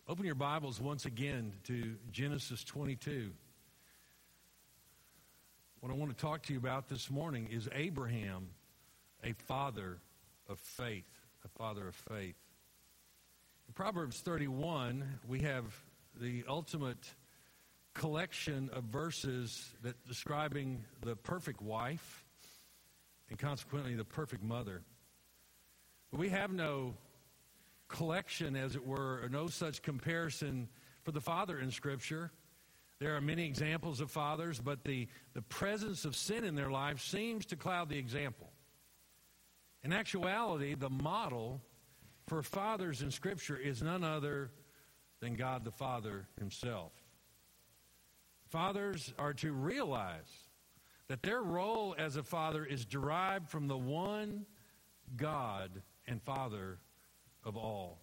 Open your Bibles once again to Genesis 22. What I want to talk to you about this morning is Abraham, a father of faith, a father of faith. In Proverbs 31, we have the ultimate collection of verses that describing the perfect wife and consequently the perfect mother. But we have no collection, as it were, or no such comparison for the father in Scripture. There are many examples of fathers, but the presence of sin in their life seems to cloud the example. In actuality, the model for fathers in Scripture is none other than God the Father himself. Fathers are to realize that their role as a father is derived from the one God and Father of all,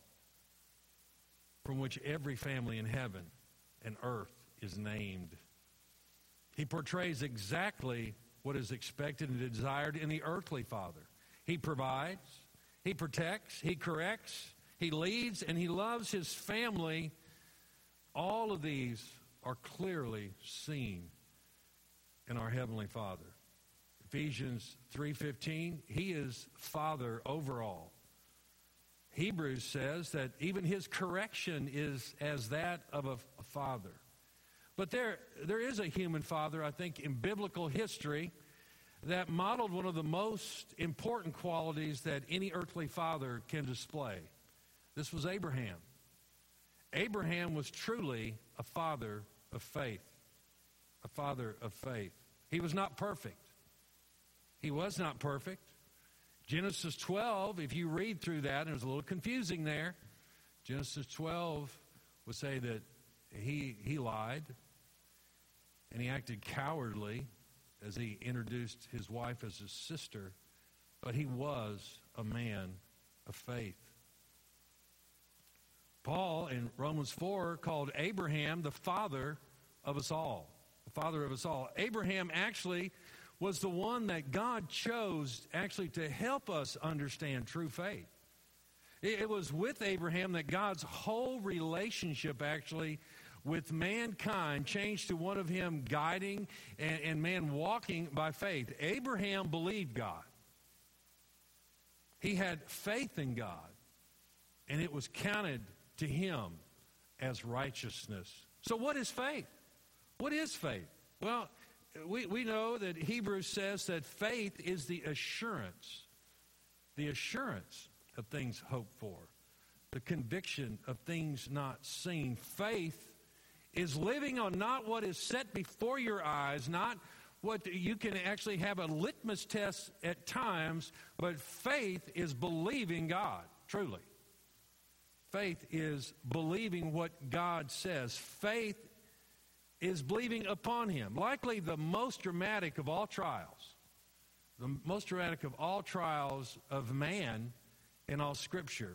from which every family in heaven and earth is named. He portrays exactly what is expected and desired in the earthly father. He provides, he protects, he corrects, he leads, and he loves his family. All of these are clearly seen in our Heavenly Father. Ephesians 3:15, he is Father over all. Hebrews says that even his correction is as that of a father. But there is a human father, I think, in biblical history that modeled one of the most important qualities that any earthly father can display. This was Abraham. Abraham was truly a father of faith. A father of faith. He was not perfect. He was not perfect. Genesis 12, if you read through that, and it was a little confusing there, Genesis 12 would say that he lied and he acted cowardly as he introduced his wife as his sister, but he was a man of faith. Paul in Romans 4 called Abraham the father of us all. The father of us all. Abraham actually was the one that God chose actually to help us understand true faith. It was with Abraham that God's whole relationship actually with mankind changed to one of him guiding and man walking by faith. Abraham believed God. He had faith in God, and it was counted to him as righteousness. So what is faith? What is faith? Well, we know that Hebrews says that faith is the assurance of things hoped for, the conviction of things not seen. Faith is living on not what is set before your eyes, not what you can actually have a litmus test at times, but faith is believing God, truly. Faith is believing what God says. Faith is believing upon him. Likely the most dramatic of all trials. The most dramatic of all trials of man in all Scripture.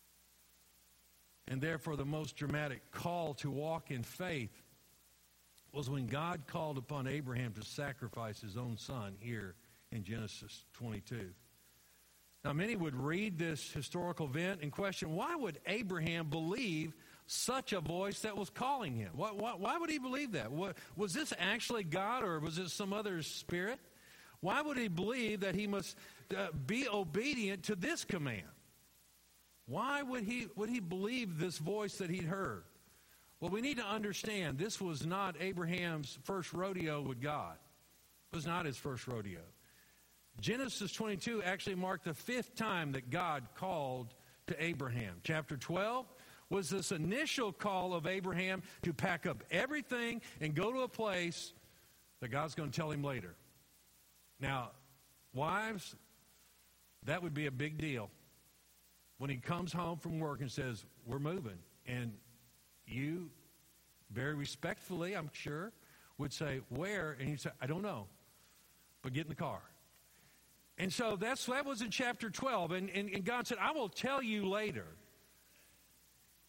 And therefore the most dramatic call to walk in faith was when God called upon Abraham to sacrifice his own son here in Genesis 22. Now many would read this historical event and question, why would Abraham believe such a voice that was calling him? Why would he believe that? Was this actually God, or was it some other spirit? Why would he believe that he must be obedient to this command? Why would he believe this voice that he'd heard? Well, we need to understand this was not Abraham's first rodeo with God. It was not his first rodeo. Genesis 22 actually marked the 5th time that God called to Abraham. Chapter 12 was this initial call of Abraham to pack up everything and go to a place that God's going to tell him later. Now, wives, that would be a big deal. When he comes home from work and says, we're moving, and you, very respectfully, I'm sure, would say, where? And he'd say, I don't know, but get in the car. And so that was in chapter 12, and God said, I will tell you later.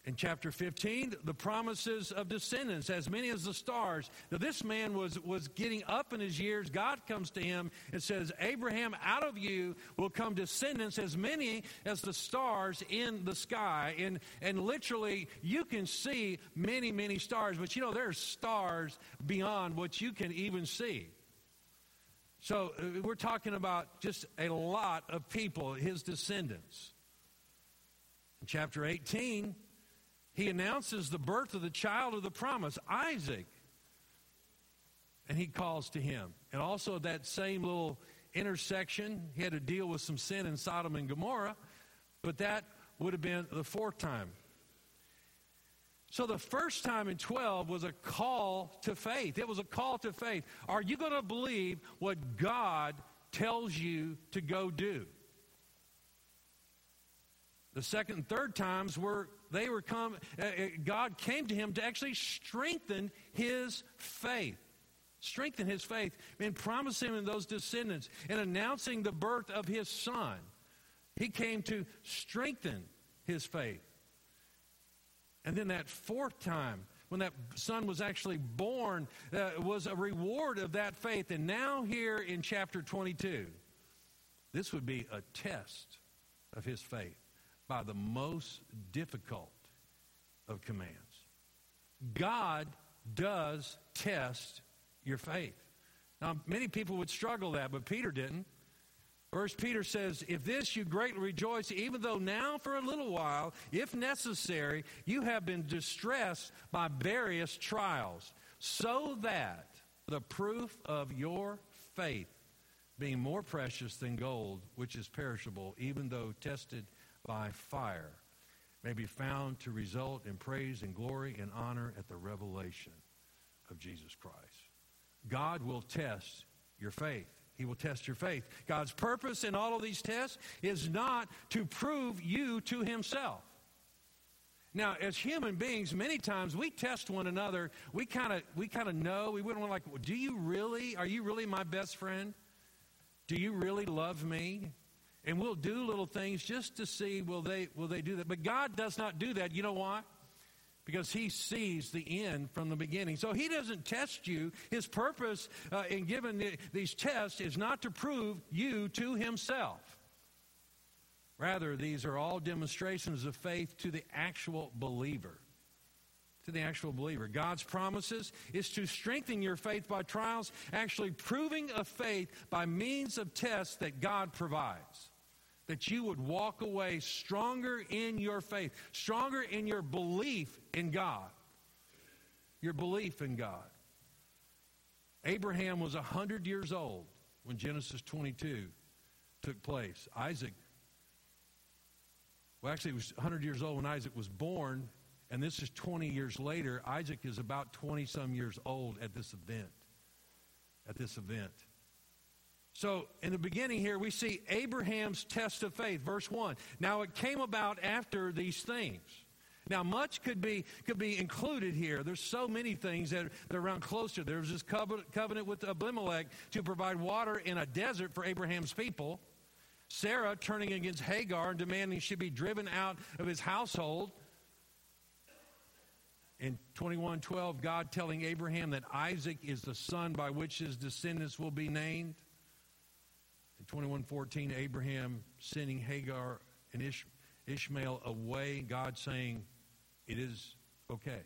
In chapter 15, the promises of descendants, as many as the stars. Now, this man was getting up in his years. God comes to him and says, Abraham, out of you will come descendants as many as the stars in the sky. And literally, you can see many, many stars. But you know, there's stars beyond what you can even see. So we're talking about just a lot of people, his descendants. In chapter 18, he announces the birth of the child of the promise, Isaac. And he calls to him. And also that same little intersection, he had to deal with some sin in Sodom and Gomorrah. But that would have been the fourth time. So the first time in 12 was a call to faith. It was a call to faith. Are you going to believe what God tells you to go do? The second and third times God came to him to actually strengthen his faith. Strengthen his faith and promise him in those descendants and announcing the birth of his son. He came to strengthen his faith. And then that fourth time, when that son was actually born, was a reward of that faith. And now here in chapter 22, this would be a test of his faith by the most difficult of commands. God does test your faith. Now, many people would struggle that, but Peter didn't. First Peter says, if this you greatly rejoice, even though now for a little while, if necessary, you have been distressed by various trials, so that the proof of your faith, being more precious than gold, which is perishable, even though tested by fire, may be found to result in praise and glory and honor at the revelation of Jesus Christ. God will test your faith. He will test your faith. God's purpose in all of these tests is not to prove you to himself. Now, as human beings, many times we test one another. We kind of know. We wouldn't want are you really my best friend? Do you really love me? And we'll do little things just to see will they do that. But God does not do that. You know why? Because he sees the end from the beginning. So he doesn't test you. His purpose in giving these tests is not to prove you to himself. Rather, these are all demonstrations of faith to the actual believer. To the actual believer. God's promises is to strengthen your faith by trials, actually proving a faith by means of tests that God provides. That you would walk away stronger in your faith, stronger in your belief in God. Your belief in God. Abraham was 100 years old when Genesis 22 took place. Isaac, well, actually, he was 100 years old when Isaac was born, and this is 20 years later. Isaac is about 20-some years old at this event. So, in the beginning here, we see Abraham's test of faith, verse 1. Now, it came about after these things. Now, much could be included here. There's so many things that are around closer. There was this covenant with Abimelech to provide water in a desert for Abraham's people. Sarah turning against Hagar and demanding she be driven out of his household. In 21:12, God telling Abraham that Isaac is the son by which his descendants will be named. In 21:14, Abraham sending Hagar and Ishmael away, God saying, it is okay.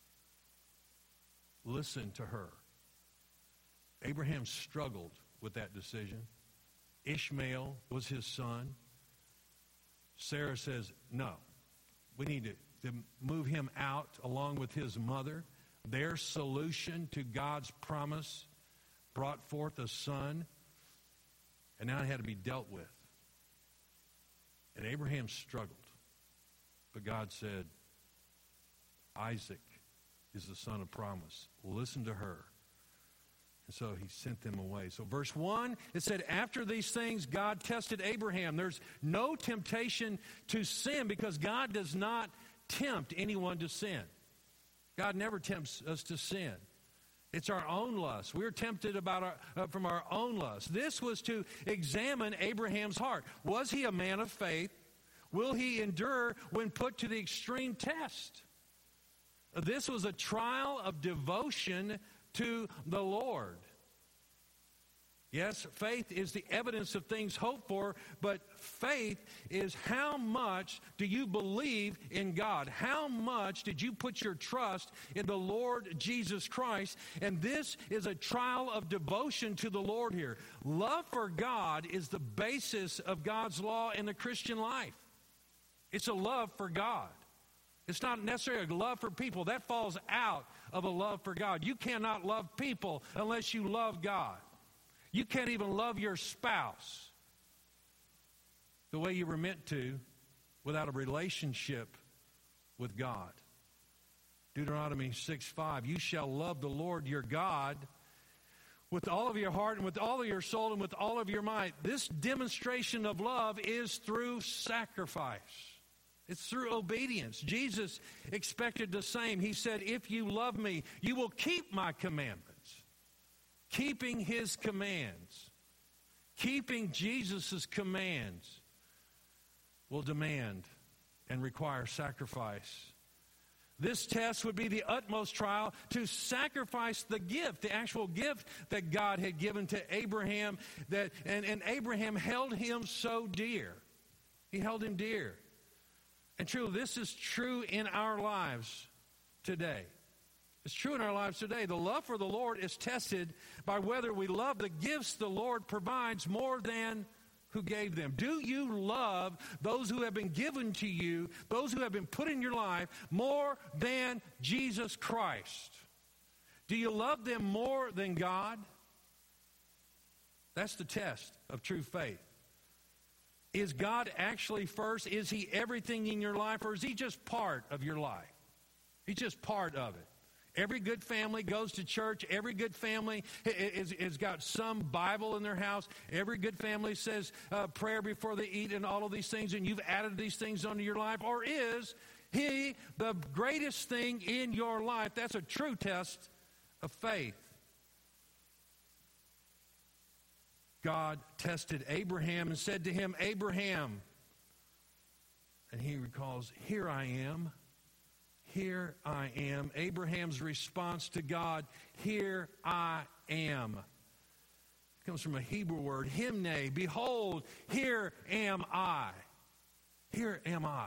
Listen to her. Abraham struggled with that decision. Ishmael was his son. Sarah says, no, we need to move him out along with his mother. Their solution to God's promise brought forth a son. And now it had to be dealt with. And Abraham struggled. But God said, Isaac is the son of promise. Listen to her. And so he sent them away. So verse 1, it said, after these things, God tested Abraham. There's no temptation to sin because God does not tempt anyone to sin. God never tempts us to sin. It's our own lust. We're tempted from our own lust. This was to examine Abraham's heart. Was he a man of faith? will he endure when put to the extreme test? This was a trial of devotion to the Lord. Yes, faith is the evidence of things hoped for, but faith is how much do you believe in God? How much did you put your trust in the Lord Jesus Christ? And this is a trial of devotion to the Lord here. Love for God is the basis of God's law in the Christian life. It's a love for God. It's not necessarily a love for people. That falls out of a love for God. You cannot love people unless you love God. You can't even love your spouse the way you were meant to without a relationship with God. Deuteronomy 6:5, you shall love the Lord your God with all of your heart and with all of your soul and with all of your might. This demonstration of love is through sacrifice. It's through obedience. Jesus expected the same. He said, if you love me, you will keep my commandments. Keeping his commands, keeping Jesus' commands will demand and require sacrifice. This test would be the utmost trial to sacrifice the gift, the actual gift that God had given to Abraham, and Abraham held him so dear. He held him dear. And truly, this is true in our lives today. It's true in our lives today. The love for the Lord is tested by whether we love the gifts the Lord provides more than who gave them. Do you love those who have been given to you, those who have been put in your life, more than Jesus Christ? Do you love them more than God? That's the test of true faith. Is God actually first? Is he everything in your life, or is he just part of your life? He's just part of it. Every good family goes to church. Every good family has got some Bible in their house. Every good family says prayer before they eat and all of these things, and you've added these things onto your life. Or is he the greatest thing in your life? That's a true test of faith. God tested Abraham and said to him, Abraham. And he recalls, here I am. Here I am. Abraham's response to God, here I am. It comes from a Hebrew word, himne. Behold, here am I. Here am I.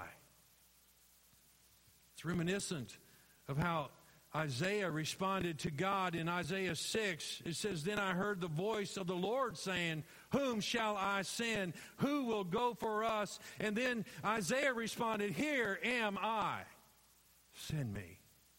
It's reminiscent of how Isaiah responded to God in Isaiah 6. It says, then I heard the voice of the Lord saying, whom shall I send? Who will go for us? And then Isaiah responded, here am I. Send me.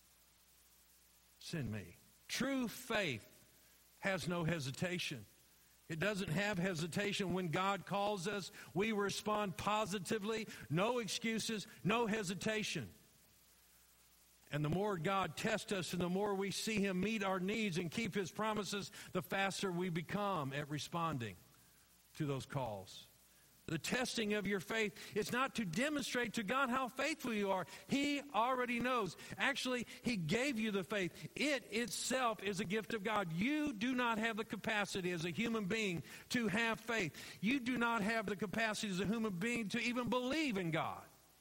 Send me. True faith has no hesitation. It doesn't have hesitation when God calls us. We respond positively. No excuses, no hesitation. And the more God tests us and the more we see him meet our needs and keep his promises, the faster we become at responding to those calls. The testing of your faith is not to demonstrate to God how faithful you are. He already knows. Actually, he gave you the faith. It itself is a gift of God. You do not have the capacity as a human being to have faith. You do not have the capacity as a human being to even believe in God.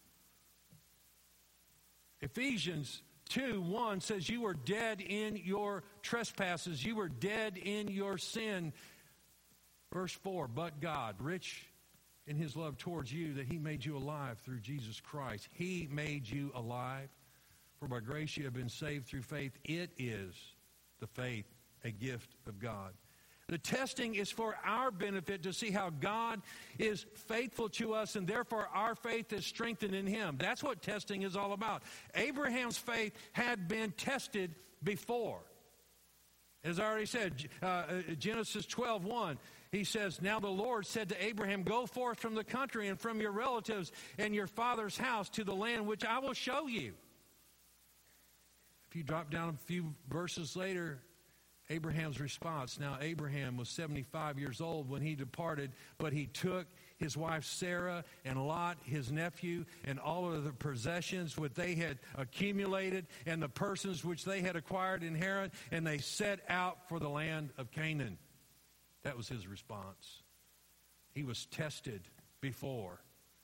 Ephesians 2:1 says you were dead in your trespasses. You were dead in your sin. Verse 4, but God, rich in his love towards you, that he made you alive through Jesus Christ. He made you alive. For by grace you have been saved through faith. It is the faith, a gift of God. The testing is for our benefit to see how God is faithful to us, and therefore our faith is strengthened in him. That's what testing is all about. Abraham's faith had been tested before. As I already said, Genesis 12:1, he says, now the Lord said to Abraham, go forth from the country and from your relatives and your father's house to the land which I will show you. If you drop down a few verses later, Abraham's response. Now Abraham was 75 years old when he departed, but he took his wife Sarah and Lot, his nephew, and all of the possessions which they had accumulated and the persons which they had acquired in Haran, and they set out for the land of Canaan. That was his response. He was tested before.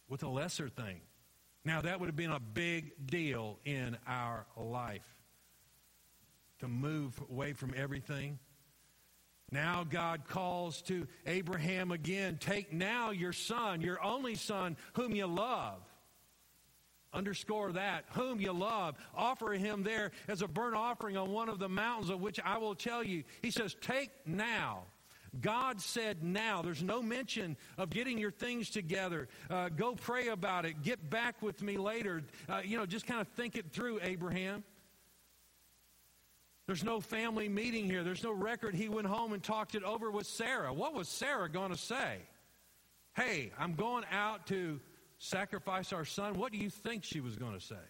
with a lesser thing. Now, that would have been a big deal in our life, to move away from everything. Now God calls to Abraham again, take now your son, your only son, whom you love. Underscore that, whom you love. Offer him there as a burnt offering on one of the mountains of which I will tell you. He says, take now. God said now. There's no mention of getting your things together. Go pray about it. Get back with me later. Just kind of think it through, Abraham. There's no family meeting here. There's no record he went home and talked it over with Sarah. What was Sarah going to say? Hey, I'm going out to sacrifice our son. What do you think she was going to say?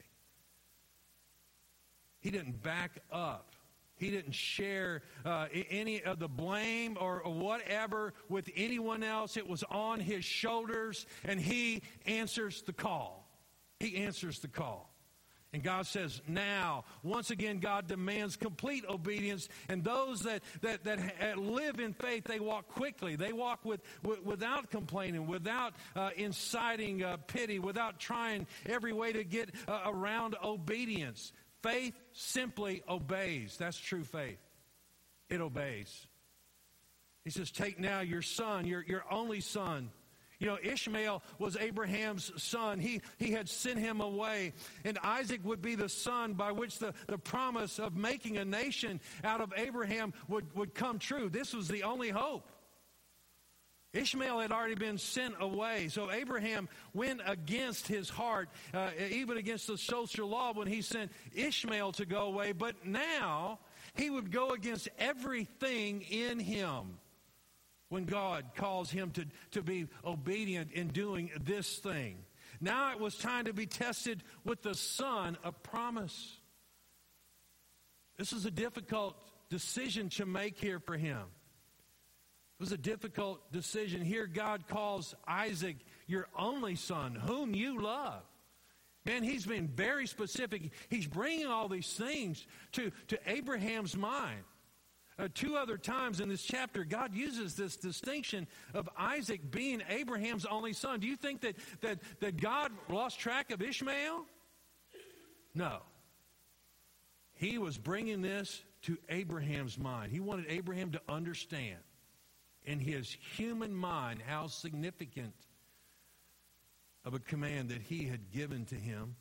He didn't back up. He didn't share any of the blame or whatever with anyone else. It was on his shoulders, and he answers the call. He answers the call. And God says, now, once again, God demands complete obedience. And those that live in faith, they walk quickly. They walk without complaining, without inciting pity, without trying every way to get around obedience. Faith simply obeys. That's true faith. It obeys. He says, take now your son, your only son. Ishmael was Abraham's son. He had sent him away. And Isaac would be the son by which the promise of making a nation out of Abraham would come true. This was the only hope. Ishmael had already been sent away. So Abraham went against his heart, even against the social law when he sent Ishmael to go away. But now he would go against everything in him when God calls him to be obedient in doing this thing. Now it was time to be tested with the son of promise. This is a difficult decision to make here for him. It was a difficult decision. Here God calls Isaac your only son, whom you love. Man, he's been very specific. He's bringing all these things to Abraham's mind. Two other times in this chapter, God uses this distinction of Isaac being Abraham's only son. Do you think that God lost track of Ishmael? No. He was bringing this to Abraham's mind. He wanted Abraham to understand in his human mind how significant of a command that he had given to him.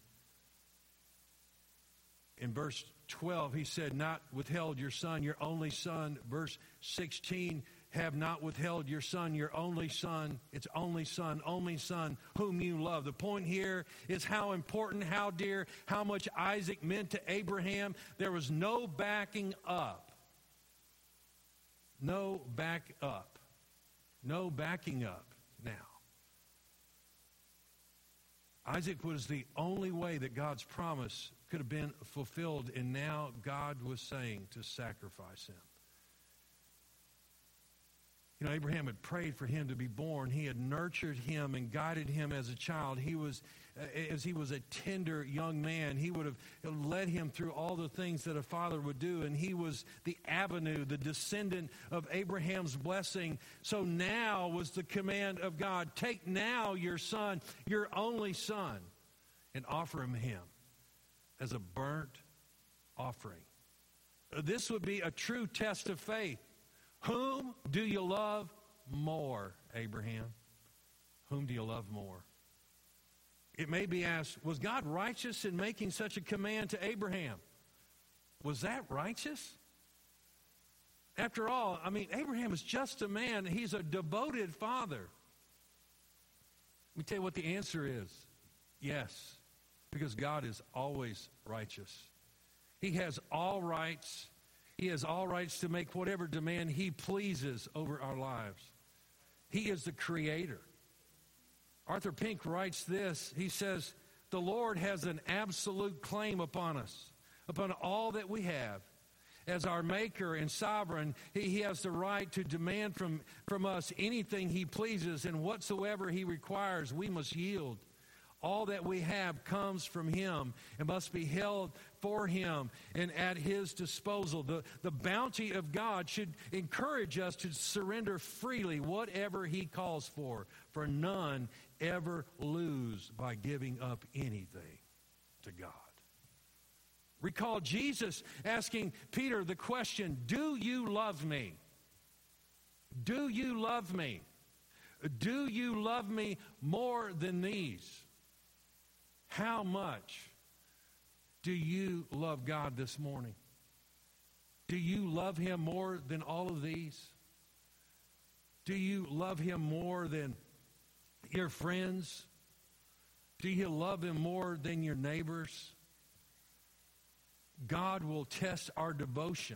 In verse 12, he said, not withheld your son, your only son. Verse 16, have not withheld your son, your only son. It's only son, whom you love. The point here is how important, how dear, how much Isaac meant to Abraham. There was no backing up. No back up. No backing up now. Isaac was the only way that God's promise could have been fulfilled, and now God was saying to sacrifice him. Abraham had prayed for him to be born. He had nurtured him and guided him as a child. As he was a tender young man, he would have led him through all the things that a father would do, and he was the avenue, the descendant of Abraham's blessing. So now was the command of God, take now your son, your only son, and offer him as a burnt offering. This would be a true test of faith. Whom do you love more, Abraham? Whom do you love more? It may be asked, was God righteous in making such a command to Abraham? Was that righteous? After all, Abraham is just a man. He's a devoted father. Let me tell you what the answer is. Yes, because God is always righteous. He has all rights. He has all rights to make whatever demand he pleases over our lives. He is the creator. Arthur Pink writes this. He says, the Lord has an absolute claim upon us, upon all that we have. As our maker and sovereign, he has the right to demand from us anything he pleases, and whatsoever he requires, we must yield. All that we have comes from him and must be held for him and at his disposal. The bounty of God should encourage us to surrender freely whatever he calls for none ever lose by giving up anything to God. Recall Jesus asking Peter the question, do you love me? Do you love me? Do you love me more than these? How much do you love God this morning? Do you love Him more than all of these? Do you love Him more than your friends? Do you love Him more than your neighbors? God will test our devotion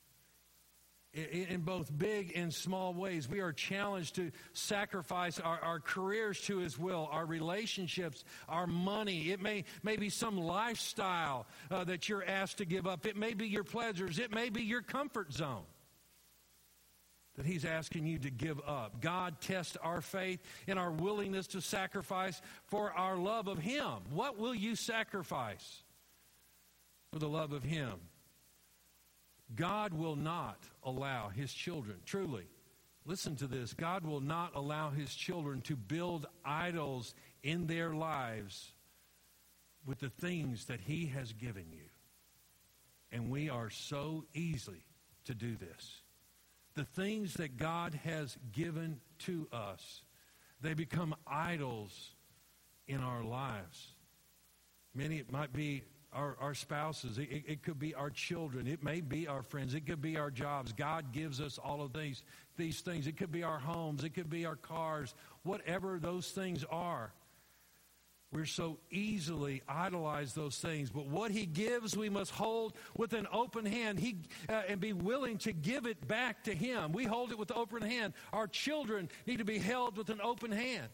in both big and small ways. We are challenged to sacrifice our careers to His will, our relationships, our money. It may be some lifestyle that you're asked to give up. It may be your pleasures. It may be your comfort zone that He's asking you to give up. God tests our faith and our willingness to sacrifice for our love of Him. What will you sacrifice for the love of Him? God will not allow His children, truly, listen to this, God will not allow His children to build idols in their lives with the things that He has given you. And we are so easy to do this. The things that God has given to us, they become idols in our lives. Many, it might be our spouses. It could be our children. It may be our friends. It could be our jobs. God gives us all of these things. It could be our homes. It could be our cars. Whatever those things are. We're so easily idolize those things. But what He gives, we must hold with an open hand and be willing to give it back to Him. We hold it with an open hand. Our children need to be held with an open hand.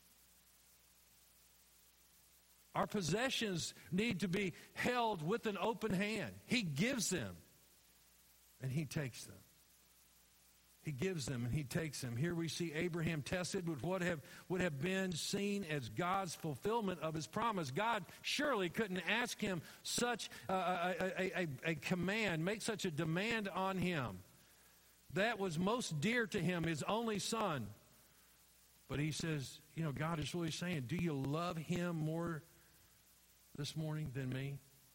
Our possessions need to be held with an open hand. He gives them, and He takes them. He gives them, and He takes them. Here we see Abraham tested with what would have been seen as God's fulfillment of His promise. God surely couldn't ask him such a command, make such a demand on him. That was most dear to him, his only son. But he says, God is really saying, do you love Him more this morning than me?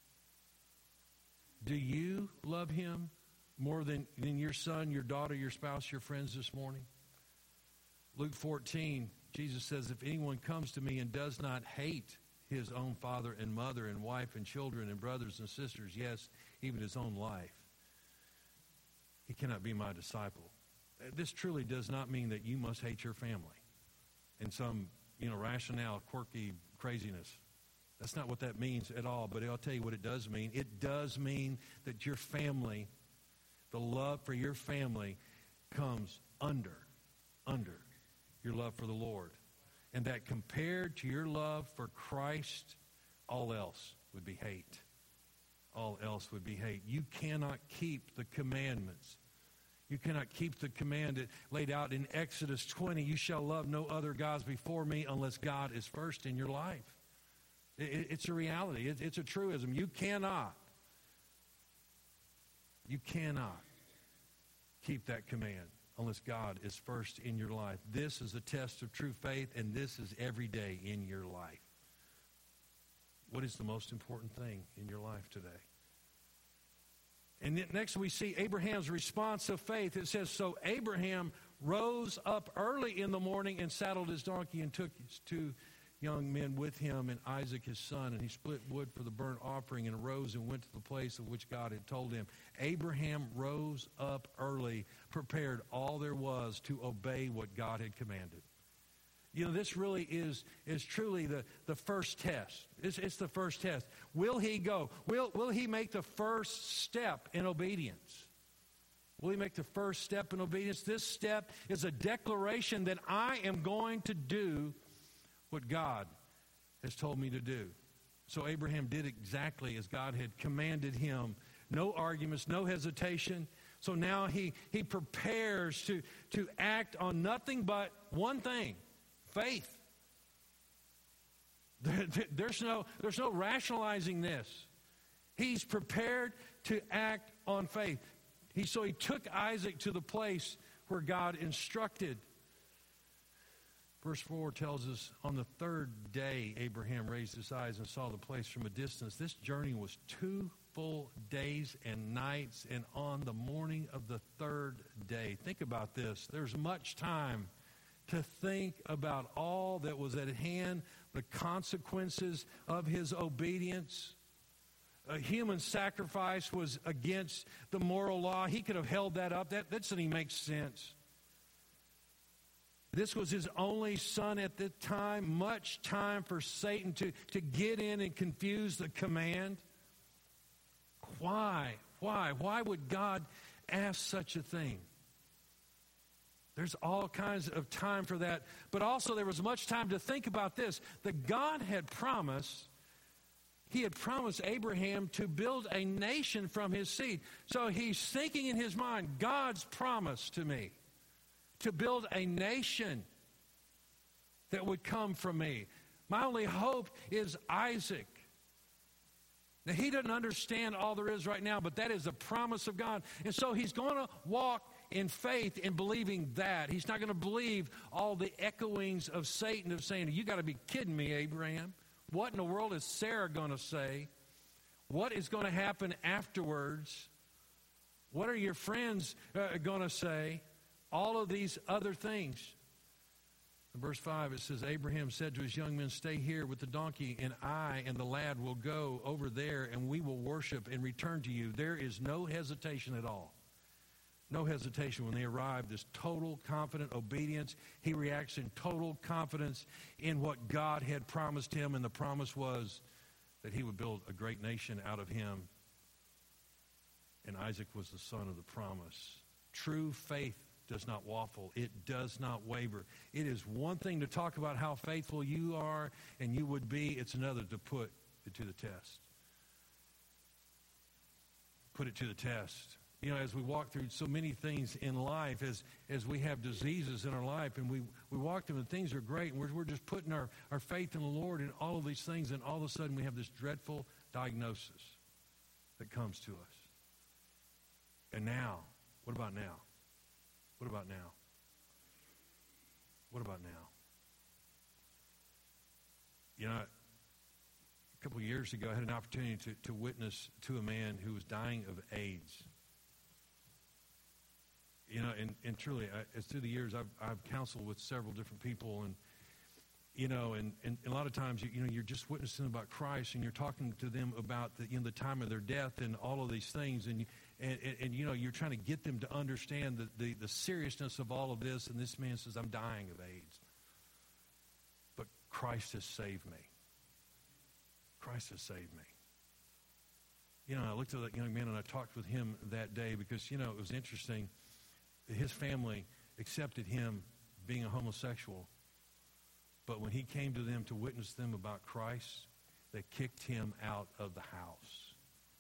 Do you love Him more than your son, your daughter, your spouse, your friends this morning? Luke 14, Jesus says, if anyone comes to me and does not hate his own father and mother and wife and children and brothers and sisters, yes, even his own life, he cannot be my disciple. This truly does not mean that you must hate your family in some, rationale, quirky craziness. That's not what that means at all, but I'll tell you what it does mean. It does mean that your family, the love for your family, comes under your love for the Lord. And that compared to your love for Christ, all else would be hate. All else would be hate. You cannot keep the commandments. You cannot keep the command laid out in Exodus 20. You shall love no other gods before me unless God is first in your life. It's a reality. It's a truism. You cannot keep that command unless God is first in your life. This is a test of true faith, and this is every day in your life. What is the most important thing in your life today? And next we see Abraham's response of faith. It says, so Abraham rose up early in the morning and saddled his donkey and took his two young men with him and Isaac his son, and he split wood for the burnt offering and arose and went to the place of which God had told him. Abraham rose up early, prepared all there was to obey what God had commanded. This really is truly the first test. It's the first test. Will he go? Will he make the first step in obedience? Will he make the first step in obedience? This step is a declaration that I am going to do what God has told me to do. So Abraham did exactly as God had commanded him. No arguments, no hesitation. So now he prepares to act on nothing but one thing, faith. There's no rationalizing this. He's prepared to act on faith. So he took Isaac to the place where God instructed. Verse 4 tells us, on the third day, Abraham raised his eyes and saw the place from a distance. This journey was 2 full days and nights, and on the morning of the third day. Think about this. There's much time to think about all that was at hand, the consequences of his obedience. A human sacrifice was against the moral law. He could have held that up. That doesn't even make sense. This was his only son at the time. Much time for Satan to get in and confuse the command. Why? Why would God ask such a thing? There's all kinds of time for that. But also there was much time to think about this. That God had promised, he had promised Abraham to build a nation from his seed. So he's thinking in his mind, God's promise to me to build a nation that would come from me. My only hope is Isaac. Now, he doesn't understand all there is right now, but that is a promise of God. And so he's going to walk in faith in believing that. He's not going to believe all the echoings of Satan of saying, you got to be kidding me, Abraham. What in the world is Sarah going to say? What is going to happen afterwards? What are your friends going to say? All of these other things. In verse 5, it says, Abraham said to his young men, stay here with the donkey, and I and the lad will go over there, and we will worship and return to you. There is no hesitation at all. No hesitation when they arrive. This total confident obedience. He reacts in total confidence in what God had promised him, and the promise was that he would build a great nation out of him. And Isaac was the son of the promise. True faith does not waffle. It does not waver. It is one thing to talk about how faithful you are and you would be. It's another to put it to the test. Put it to the test. You know, as we walk through so many things in life, as we have diseases in our life, and we walk through and things are great, and we're just putting our faith in the Lord in all of these things, and all of a sudden we have this dreadful diagnosis that comes to us. And now, what about now? What about now? What about now? You know, a couple of years ago, I had an opportunity to witness to a man who was dying of AIDS. You know, and truly, as through the years, I've counseled with several different people, and you know, and a lot of times, you're just witnessing about Christ, and you're talking to them about the time of their death and all of these things, and you're trying to get them to understand the seriousness of all of this. And this man says, I'm dying of AIDS, but Christ has saved me. Christ has saved me. You know, I looked at that young man and I talked with him that day because, it was interesting. His family accepted him being a homosexual, but when he came to them to witness them about Christ, they kicked him out of the house.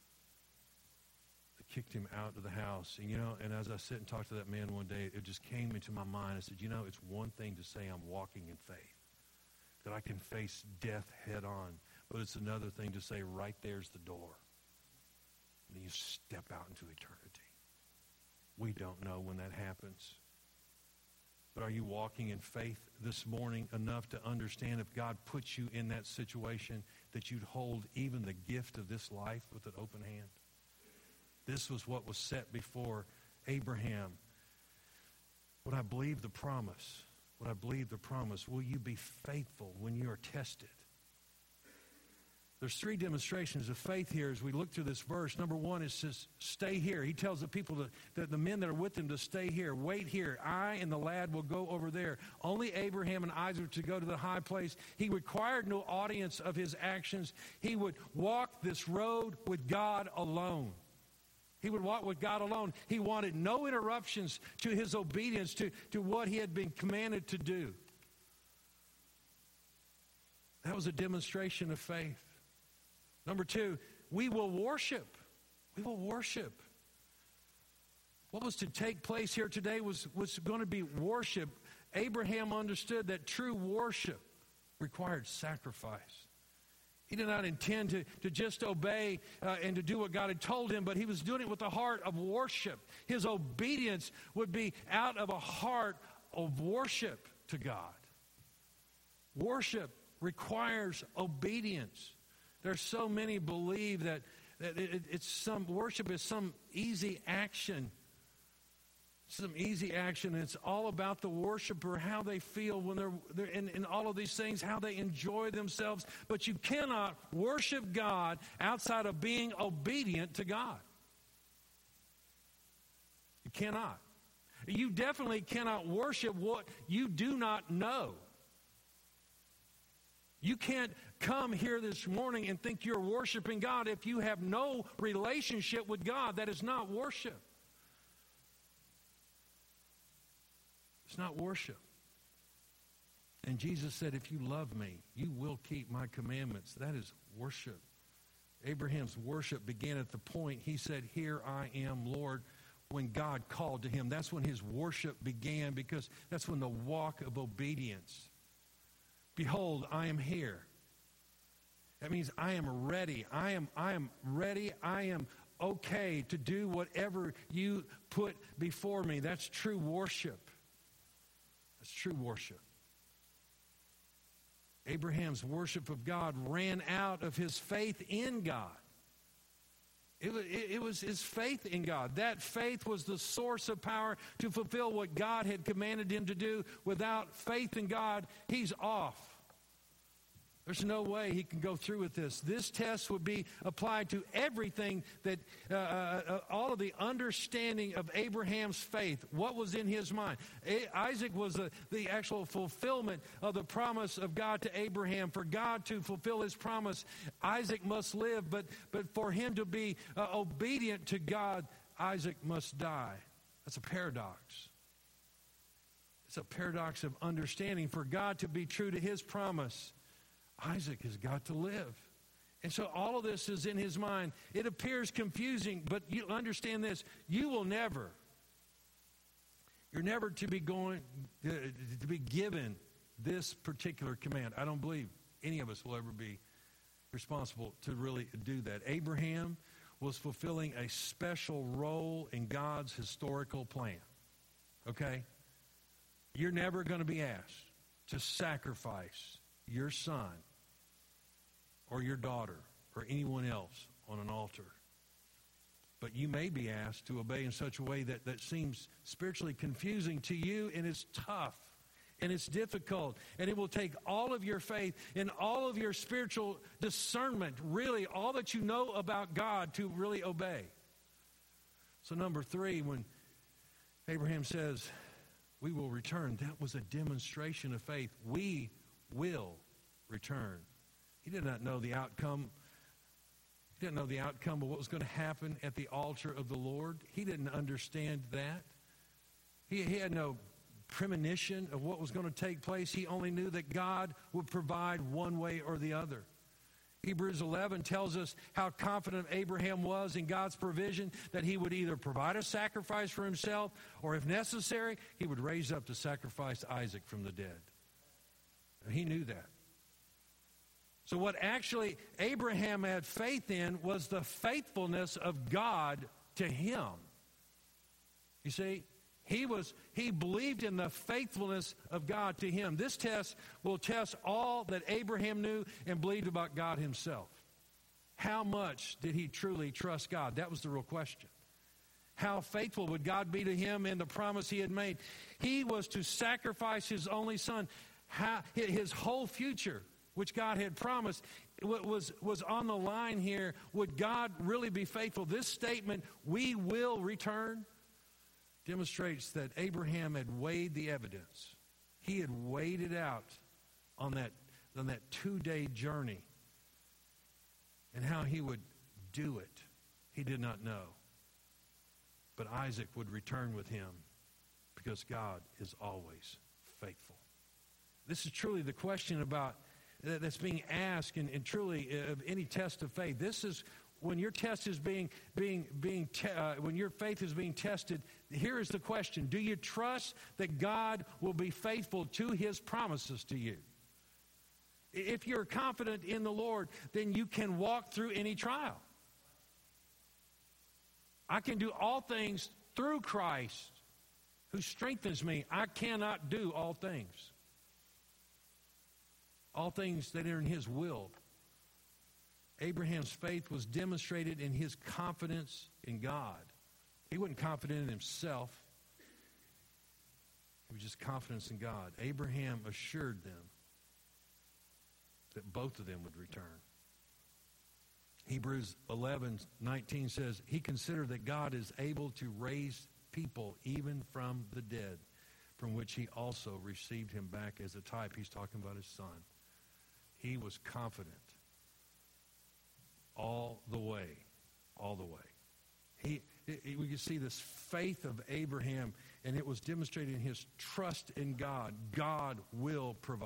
They kicked him out of the house. And as I sit and talk to that man one day, it just came into my mind. I said, it's one thing to say I'm walking in faith, that I can face death head on, but it's another thing to say right there's the door. And then you step out into eternity. We don't know when that happens. But are you walking in faith this morning enough to understand if God puts you in that situation that you'd hold even the gift of this life with an open hand? This was what was set before Abraham. Would I believe the promise? Would I believe the promise? Will you be faithful when you are tested? There's 3 demonstrations of faith here as we look through this verse. Number 1, it says, stay here. He tells the people, the men that are with him, to stay here. Wait here. I and the lad will go over there. Only Abraham and Isaac to go to the high place. He required no audience of his actions. He would walk this road with God alone. He would walk with God alone. He wanted no interruptions to his obedience to what he had been commanded to do. That was a demonstration of faith. Number 2, we will worship. We will worship. What was to take place here today was going to be worship. Abraham understood that true worship required sacrifice. He did not intend to just obey and to do what God had told him, but he was doing it with a heart of worship. His obedience would be out of a heart of worship to God. Worship requires obedience. There's so many believe that worship is some easy action. Some easy action. It's all about the worshiper, how they feel when they're in all of these things, how they enjoy themselves. But you cannot worship God outside of being obedient to God. You cannot. You definitely cannot worship what you do not know. You can't come here this morning and think you're worshiping God if you have no relationship with God. That is not worship. It's not worship. And Jesus said, if you love me, you will keep my commandments. That is worship. Abraham's worship began at the point he said, here I am, Lord, when God called to him. That's when his worship began, because that's when the walk of obedience. Behold, I am here. That means I am ready. I am ready. I am okay to do whatever you put before me. That's true worship. That's true worship. Abraham's worship of God ran out of his faith in God. It was his faith in God. That faith was the source of power to fulfill what God had commanded him to do. Without faith in God, he's off. There's no way he can go through with this. This test would be applied to everything that, all of the understanding of Abraham's faith, what was in his mind. Isaac was the actual fulfillment of the promise of God to Abraham. For God to fulfill his promise, Isaac must live, but for him to be obedient to God, Isaac must die. That's a paradox. It's a paradox of understanding. For God to be true to his promise, Isaac has got to live. And so all of this is in his mind. It appears confusing, but you understand this. You're never to be given this particular command. I don't believe any of us will ever be responsible to really do that. Abraham was fulfilling a special role in God's historical plan. Okay? You're never going to be asked to sacrifice your son or your daughter or anyone else on an altar. But you may be asked to obey in such a way that seems spiritually confusing to you, and it's tough, and it's difficult, and it will take all of your faith and all of your spiritual discernment, really all that you know about God, to really obey. So number 3, when Abraham says, we will return, that was a demonstration of faith. We will return. He did not know the outcome. He didn't know the outcome of what was going to happen at the altar of the Lord. He didn't understand that. He had no premonition of what was going to take place. He only knew that God would provide one way or the other. Hebrews 11 tells us how confident Abraham was in God's provision, that he would either provide a sacrifice for himself, or if necessary, he would raise up to sacrifice Isaac from the dead. And he knew that. So what actually Abraham had faith in was the faithfulness of God to him. You see, he believed in the faithfulness of God to him. This test will test all that Abraham knew and believed about God himself. How much did he truly trust God? That was the real question. How faithful would God be to him in the promise he had made? He was to sacrifice his only son. His whole future, which God had promised, was on the line here. Would God really be faithful? This statement, we will return, demonstrates that Abraham had weighed the evidence. He had weighed it out on that 2-day journey. And how he would do it, he did not know. But Isaac would return with him, because God is always faithful. This is truly the question about that's being asked, and truly of any test of faith. This is when your test is when your faith is being tested. Here is the question: do you trust that God will be faithful to his promises to you? If you're confident in the Lord, then you can walk through any trial. I can do all things through Christ who strengthens me. I cannot do all things. all things that are in his will. Abraham's faith was demonstrated in his confidence in God. He wasn't confident in himself. He was just confidence in God. Abraham assured them that both of them would return. Hebrews 11:19 says, he considered that God is able to raise people even from the dead, from which he also received him back as a type. He's talking about his son. He was confident all the way. We can see this faith of Abraham, and it was demonstrated in his trust in God. God will provide.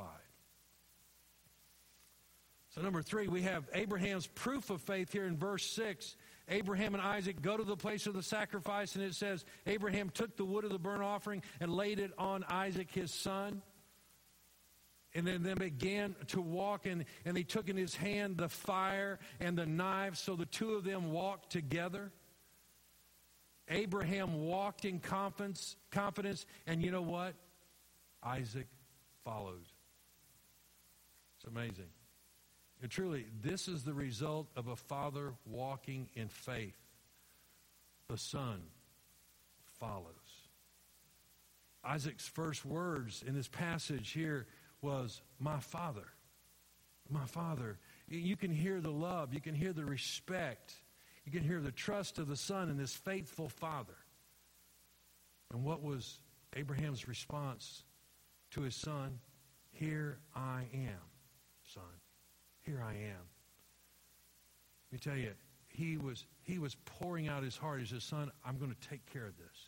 So number 3, we have Abraham's proof of faith here in verse 6. Abraham and Isaac go to the place of the sacrifice, and it says, Abraham took the wood of the burnt offering and laid it on Isaac his son. And then they began to walk, and he took in his hand the fire and the knife, so the two of them walked together. Abraham walked in confidence, and you know what? Isaac followed. It's amazing. And truly, this is the result of a father walking in faith. The son follows. Isaac's first words in this passage here was, my father. My father. You can hear the love. You can hear the respect. You can hear the trust of the son in this faithful father. And what was Abraham's response to his son? Here I am, son. Here I am. Let me tell you, he was pouring out his heart. He said, son, I'm going to take care of this.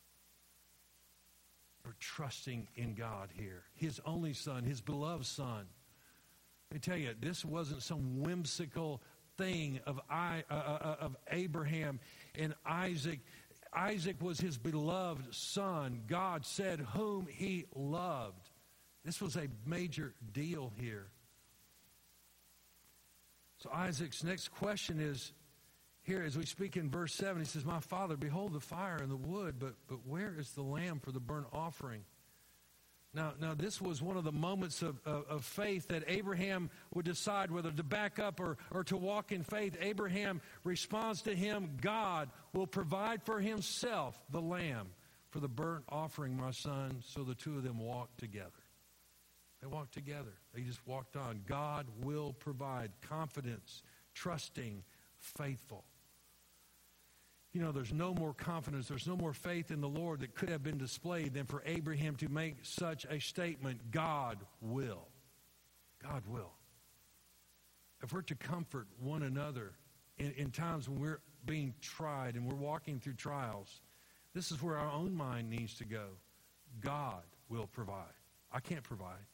We're trusting in God here. His only son, his beloved son. Let me tell you, this wasn't some whimsical thing of Abraham and Isaac. Isaac was his beloved son. God said whom he loved. This was a major deal here. So Isaac's next question is, here as we speak in verse 7, he says, my father, behold the fire and the wood, but where is the lamb for the burnt offering? Now this was one of the moments of faith that Abraham would decide whether to back up or to walk in faith. Abraham responds to him, God will provide for himself the lamb for the burnt offering, my son. So the two of them walked together. They walked together. They just walked on. God will provide. Confidence, trusting, faithful. You know, there's no more confidence, there's no more faith in the Lord that could have been displayed than for Abraham to make such a statement. God will. God will. If we're to comfort one another in times when we're being tried and we're walking through trials, this is where our own mind needs to go. God will provide. I can't provide.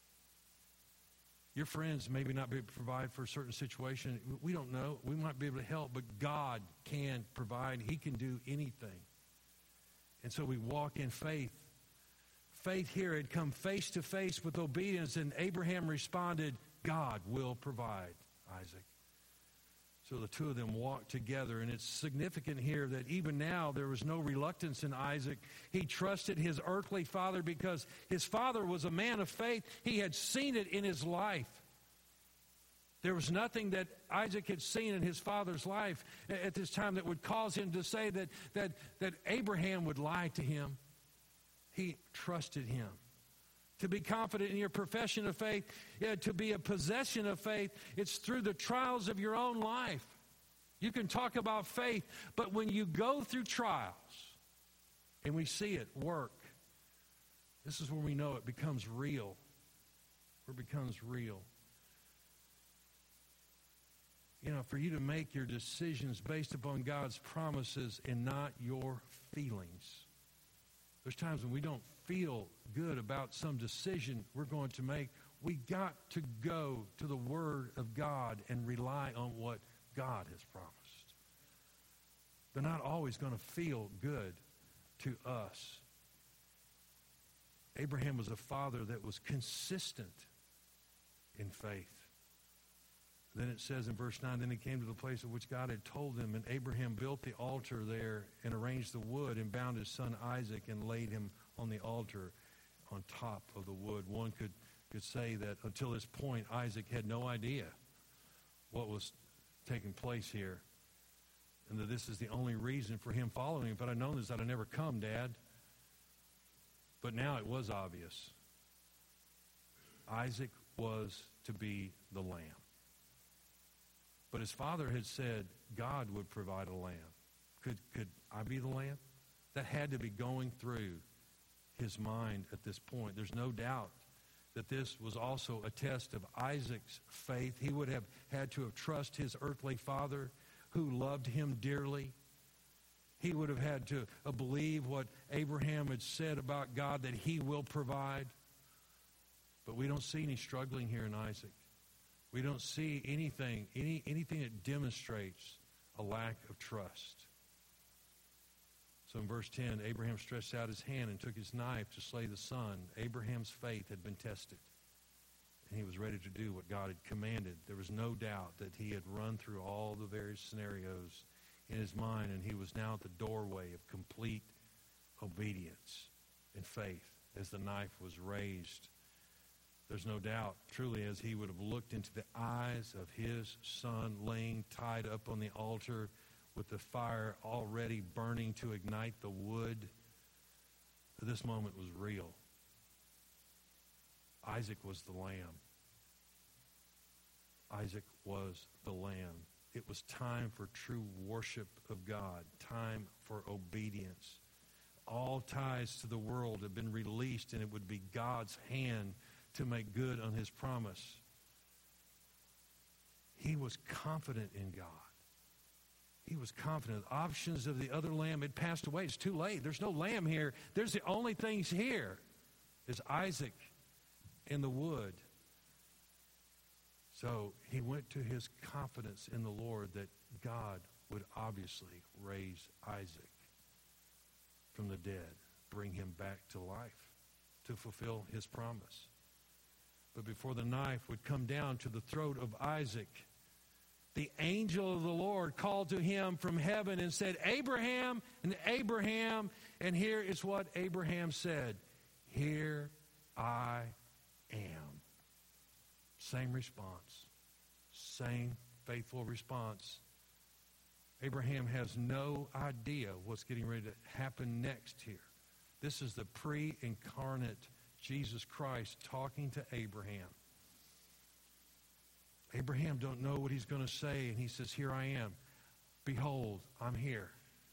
Your friends maybe not be able to provide for a certain situation. We don't know. We might be able to help, but God can provide. He can do anything. And so we walk in faith. Faith here had come face to face with obedience, and Abraham responded, God will provide, Isaac. So the two of them walked together, and it's significant here that even now there was no reluctance in Isaac. He trusted his earthly father because his father was a man of faith. He had seen it in his life. There was nothing that Isaac had seen in his father's life at this time that would cause him to say that Abraham would lie to him. He trusted him. To be confident in your profession of faith, to be a possession of faith, it's through the trials of your own life. You can talk about faith, but when you go through trials and we see it work, this is when we know it becomes real. Where it becomes real. You know, for you to make your decisions based upon God's promises and not your feelings. There's times when we don't feel good about some decision we're going to make. We got to go to the Word of God and rely on what God has promised. They're not always going to feel good to us. Abraham was a father that was consistent in faith. Then it says in verse 9, then he came to the place of which God had told him, and Abraham built the altar there and arranged the wood and bound his son Isaac and laid him on the altar on top of the wood. One could could say that until this point, Isaac had no idea what was taking place here, and that this is the only reason for him following. If I'd have known this, I'd have never come, Dad. But now it was obvious. Isaac was to be the lamb. But his father had said God would provide a lamb. Could I be the lamb? That had to be going through his mind at this point. There's no doubt that this was also a test of Isaac's faith. He would have had to have trusted his earthly father who loved him dearly. He would have had to believe what Abraham had said about God, that he will provide. But we don't see any struggling here in Isaac. We don't see anything that demonstrates a lack of trust. So in verse 10, Abraham stretched out his hand and took his knife to slay the son. Abraham's faith had been tested, and he was ready to do what God had commanded. There was no doubt that he had run through all the various scenarios in his mind, and he was now at the doorway of complete obedience and faith as the knife was raised. There's no doubt, truly, as he would have looked into the eyes of his son laying tied up on the altar with the fire already burning to ignite the wood, this moment was real. Isaac was the lamb. Isaac was the lamb. It was time for true worship of God, time for obedience. All ties to the world had been released, and it would be God's hand to make good on his promise. He was confident in God. He was confident. The options of the other lamb had passed away. It's too late. There's no lamb here. There's the only things here is Isaac and the wood. So he went to his confidence in the Lord that God would obviously raise Isaac from the dead, bring him back to life to fulfill his promise. But before the knife would come down to the throat of Isaac, the angel of the Lord called to him from heaven and said, Abraham, and Abraham. And here is what Abraham said, here I am. Same response. Same faithful response. Abraham has no idea what's getting ready to happen next here. This is the pre-incarnate Jesus Christ talking to Abraham. Abraham don't know what he's going to say, and he says, here I am. Behold, I'm here.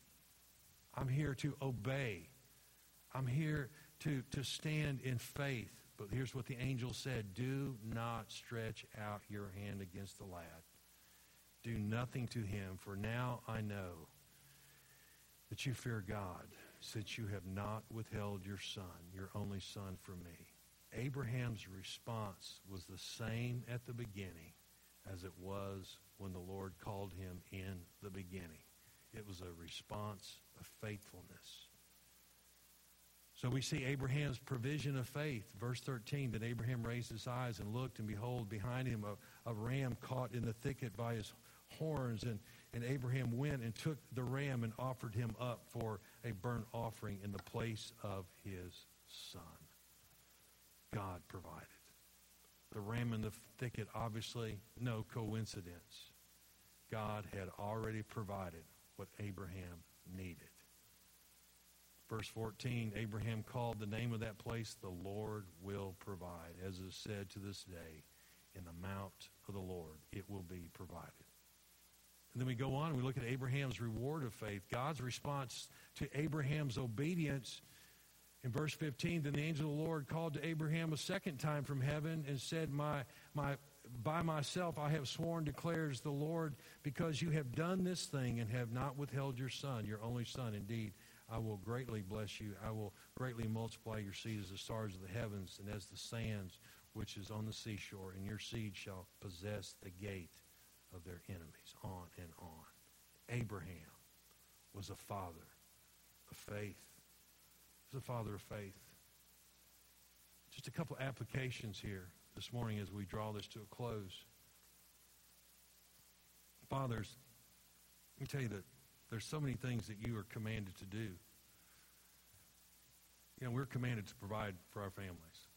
I'm here to obey. I'm here to stand in faith. But here's what the angel said, do not stretch out your hand against the lad. Do nothing to him, for now I know that you fear God, since you have not withheld your son, your only son, from me. Abraham's response was the same at the beginning as it was when the Lord called him in the beginning. It was a response of faithfulness. So we see Abraham's provision of faith. Verse 13, that Abraham raised his eyes and looked, and behold, behind him a ram caught in the thicket by his horns. And Abraham went and took the ram and offered him up for a burnt offering in the place of his son. God provided. The ram in the thicket, obviously, no coincidence. God had already provided what Abraham needed. Verse 14, Abraham called the name of that place, the Lord will provide. As is said to this day, in the mount of the Lord, it will be provided. And then we go on and we look at Abraham's reward of faith. God's response to Abraham's obedience. In verse 15, then the angel of the Lord called to Abraham a second time from heaven and said, by myself I have sworn, declares the Lord, because you have done this thing and have not withheld your son, your only son. Indeed, I will greatly bless you. I will greatly multiply your seed as the stars of the heavens and as the sands which is on the seashore, and your seed shall possess the gate of their enemies. On and on. Abraham was a father of faith. He was a father of faith. Just a couple applications here this morning as we draw this to a close. Fathers, let me tell you that there's so many things that you are commanded to do. You know, we're commanded to provide for our families.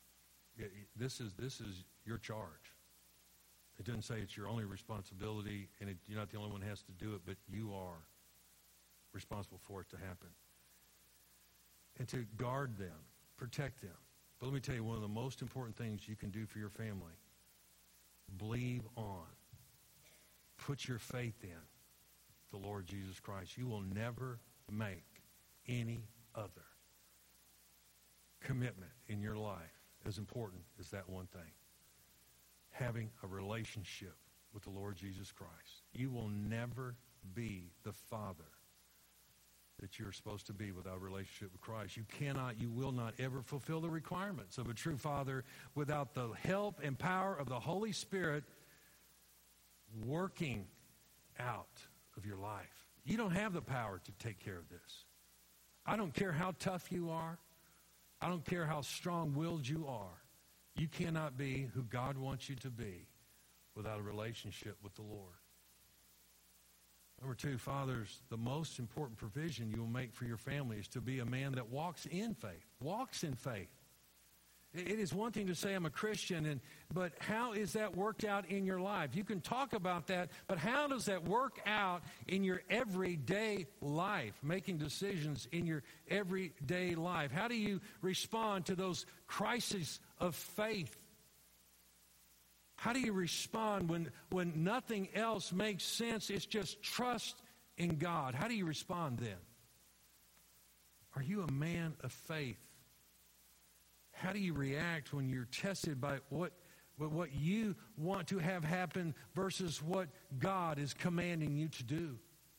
This is your charge. It doesn't say it's your only responsibility, and you're not the only one who has to do it, but you are responsible for it to happen. And to guard them, protect them. But let me tell you, one of the most important things you can do for your family, believe on. Put your faith in the Lord Jesus Christ. You will never make any other commitment in your life as important as that one thing. Having a relationship with the Lord Jesus Christ. You will never be the father that you're supposed to be without a relationship with Christ. You will not ever fulfill the requirements of a true father without the help and power of the Holy Spirit working out of your life. You don't have the power to take care of this. I don't care how tough you are. I don't care how strong-willed you are. You cannot be who God wants you to be without a relationship with the Lord. Number two, fathers, the most important provision you will make for your family is to be a man that walks in faith. Walks in faith. It is one thing to say I'm a Christian, but how is that worked out in your life? You can talk about that, but how does that work out in your everyday life, making decisions in your everyday life? How do you respond to those crises of faith? How do you respond when nothing else makes sense? It's just trust in God. How do you respond then? Are you a man of faith? How do you react when you're tested by what you want to have happen versus what God is commanding you to do?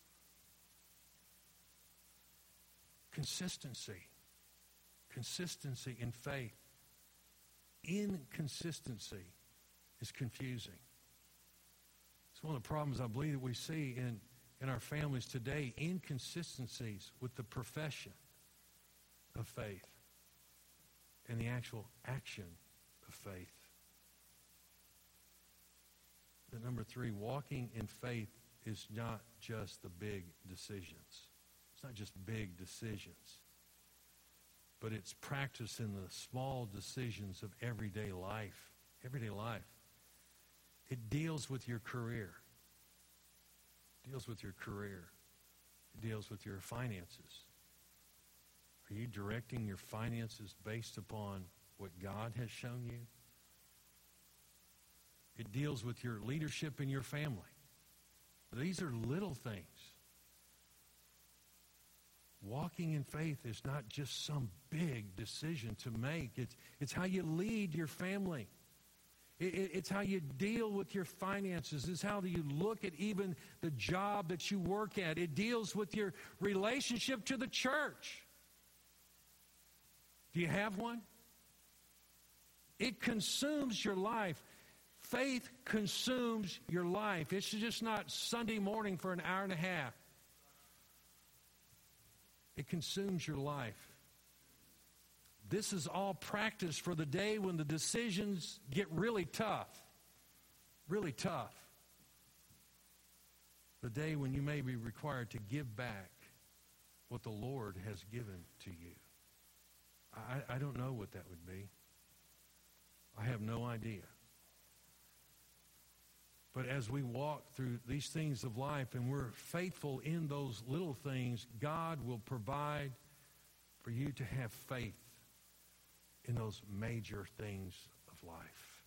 Consistency. Consistency in faith. Inconsistency is confusing. It's one of the problems I believe that we see in our families today, inconsistencies with the profession of faith and the actual action of faith. But number three, walking in faith is not just the big decisions. It's not just big decisions, but it's practice in the small decisions of everyday life. Everyday life. It deals with your career. It deals with your career. It deals with your finances. Are you directing your finances based upon what God has shown you? It deals with your leadership in your family. These are little things. Walking in faith is not just some big decision to make. It's how you lead your family. It's how you deal with your finances. It's how you look at even the job that you work at. It deals with your relationship to the church. Do you have one? It consumes your life. Faith consumes your life. It's just not Sunday morning for an hour and a half. It consumes your life. This is all practice for the day when the decisions get really tough. Really tough. The day when you may be required to give back what the Lord has given to you. I don't know what that would be. I have no idea. But as we walk through these things of life and we're faithful in those little things, God will provide for you to have faith in those major things of life.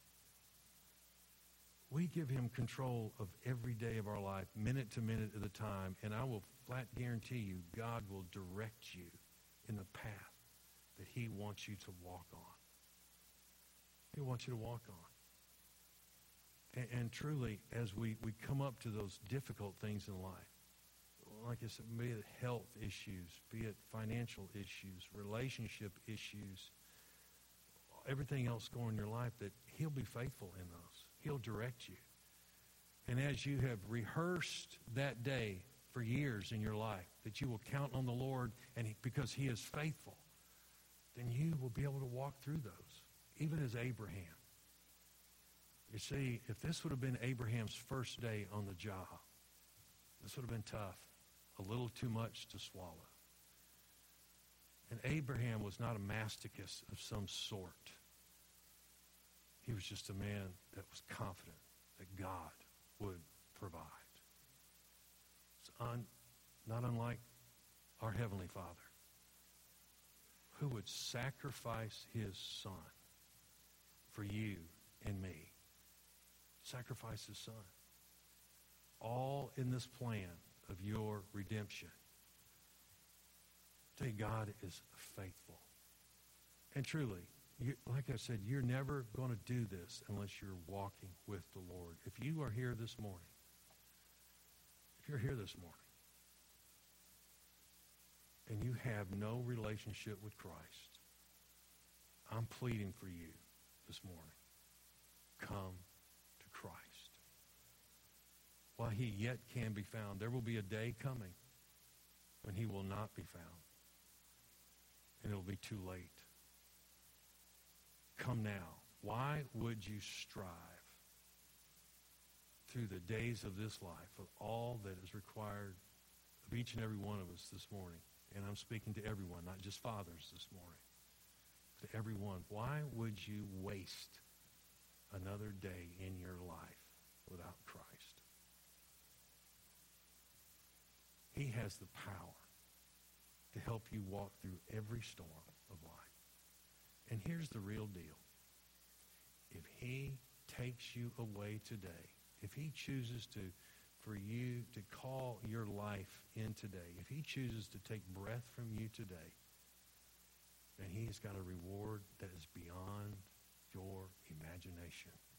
We give him control of every day of our life, minute to minute at a time, and I will flat guarantee you God will direct you in the path that he wants you to walk on. He wants you to walk on. And truly, as we come up to those difficult things in life, like I said, be it health issues, be it financial issues, relationship issues, everything else going in your life, that he'll be faithful in those. He'll direct you. And as you have rehearsed that day for years in your life, that you will count on the Lord and because he is faithful, then you will be able to walk through those, even as Abraham. You see, if this would have been Abraham's first day on the job, this would have been tough, a little too much to swallow. And Abraham was not a masochist of some sort. He was just a man that was confident that God would provide. It's not unlike our Heavenly Father, who would sacrifice his Son for you and me. Sacrifice his Son. All in this plan of your redemption. I tell you, God is faithful. And truly, like I said, you're never going to do this unless you're walking with the Lord. If you are here this morning, and you have no relationship with Christ, I'm pleading for you this morning. Come to Christ. While he yet can be found, there will be a day coming when he will not be found. And it will be too late. Come now. Why would you strive through the days of this life with all that is required of each and every one of us this morning? And I'm speaking to everyone, not just fathers this morning. To everyone. Why would you waste another day in your life without Christ? He has the power to help you walk through every storm of life. And here's the real deal. If he takes you away today, if he chooses for you to call your life in today, if he chooses to take breath from you today, then he's got a reward that is beyond your imagination.